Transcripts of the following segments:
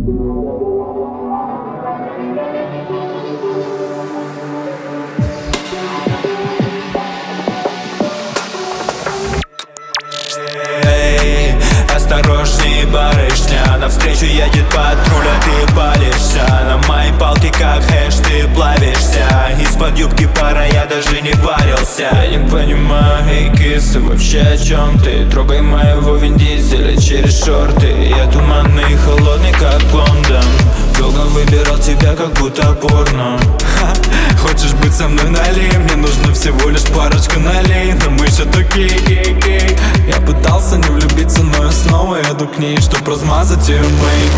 Осторожней, барышня, навстречу едет патруль, а ты палишься. На моей палке как хэш ты плавишься. Из-под юбки пара, я даже не парился. Я не понимаю, эй, киса, вообще о чем ты? Трогай моего Вин Дизеля через шорты. Я туманный и холодный, как Лондон. Долго выбирал тебя, как будто порно. Хочешь быть со мной, налей. Мне нужно всего лишь парочка налей. Но мы все такие гей-гей. Я пытался не влюбиться, но я снова иду к ней, чтоб размазать ее мейк.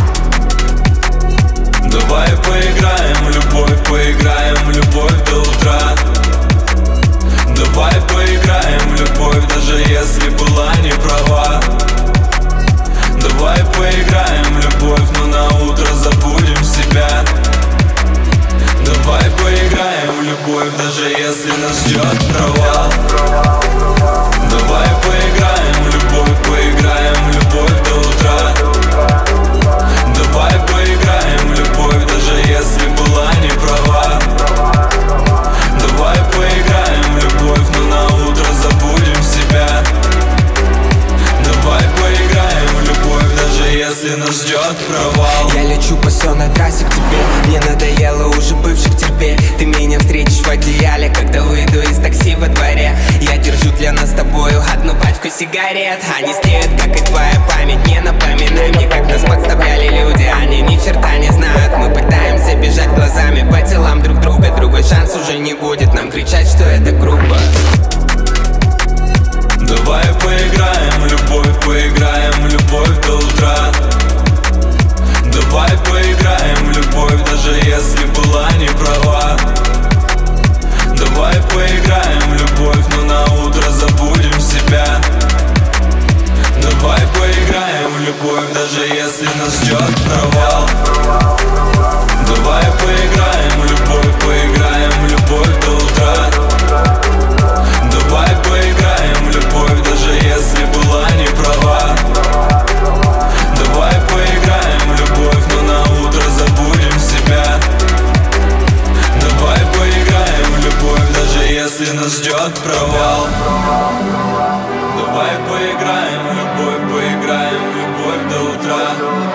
Давай поиграем в любовь, поиграем в любовь до утра. Давай поиграем в любовь, даже если была не права. Давай поиграем в любовь, но на утро забудем себя. Давай поиграем в любовь, даже если нас ждет провал. Давай поиграем в любовь, поиграем в любовь до утра. Давай поиграем в любовь, даже если была не права. Давай поиграем в любовь, но на утро забудем себя. Давай поиграем в любовь, даже если нас ждет провал. Я лечу по сонной трассе к тебе. Мне надоело уже бывших терпеть. Ты меня встретишь в одеяле, когда выйду из такси во дворе. Я держу для нас с тобою одну пачку сигарет. Они слеют, как и твоя память. Не напоминай мне, как нас подставляли люди. Они ни черта не знают. Мы пытаемся бежать глазами по телам друг друга. Другой шанс уже не будет нам кричать, что это грубо. Давай поиграем в любовь, поиграем в любовь до утра. Давай поиграем в любовь, даже если была не права. Давай поиграем в любовь, но на утро забудем себя. Давай поиграем в любовь, даже если нас ждет провал. Давай поиграем в любовь, поиграем в любовь до утра. Давай поиграем в любовь, даже если была не права. Давай поиграем в любовь, но на утро забудем себя. Давай поиграем в любовь, даже если нас ждет провал. Давай поиграем в любовь, поиграем в любовь до утра.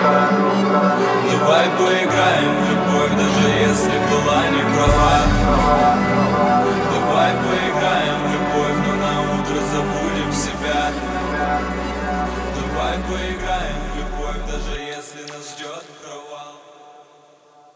Давай поиграем в любовь, даже если была не права. Давай поиграем в любовь, но на утро забудем себя. Давай поиграем в любовь, даже